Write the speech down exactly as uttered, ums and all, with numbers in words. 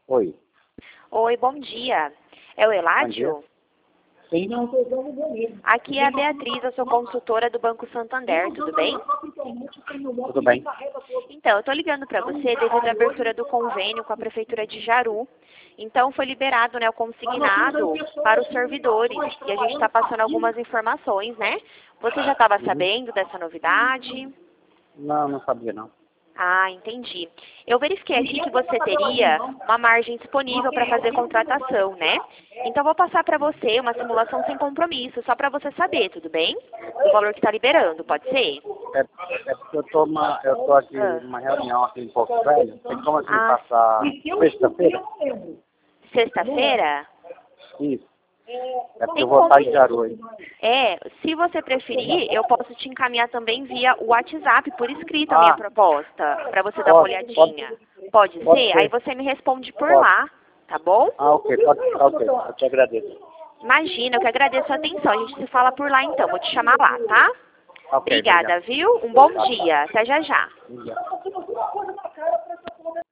Oi. Oi, bom dia. É o Bom dia. Eládio? Sim. Aqui é a Beatriz, eu sou consultora do Banco Santander, tudo bem? Tudo bem. Então, eu estou ligando para você devido à abertura do convênio com a Prefeitura de Jaru. Então, foi liberado, né, o consignado para os servidores e a gente está passando algumas informações, né? Você já estava Uhum. sabendo dessa novidade? Não, não sabia não. Ah, entendi. Eu verifiquei aqui que você teria uma margem disponível para fazer contratação, né? Então, vou passar para você uma simulação sem compromisso, só para você saber, tudo bem? Do valor que está liberando, pode ser? É, é porque eu tô, uma, eu tô aqui Ah. numa reunião aqui em Porto Velho. Tem como assim Ah. passar sexta-feira? Sexta-feira? Isso. É porque Tem eu vou estar em como... Jaru aí. É, se você preferir, eu posso te encaminhar também via WhatsApp, por escrito, a minha Ah. proposta, para você dar uma Pode, olhadinha. pode, Pode pode ser? ser. Aí você me responde por Pode. lá, tá bom? Ah, ok. Pode, ok. Eu te agradeço. Imagina, eu que agradeço a atenção. A gente se fala por lá então. Vou te chamar lá, tá? Ok, Obrigada, obrigado. viu? Um bom Tá, tá. dia. Até já já. Obrigado.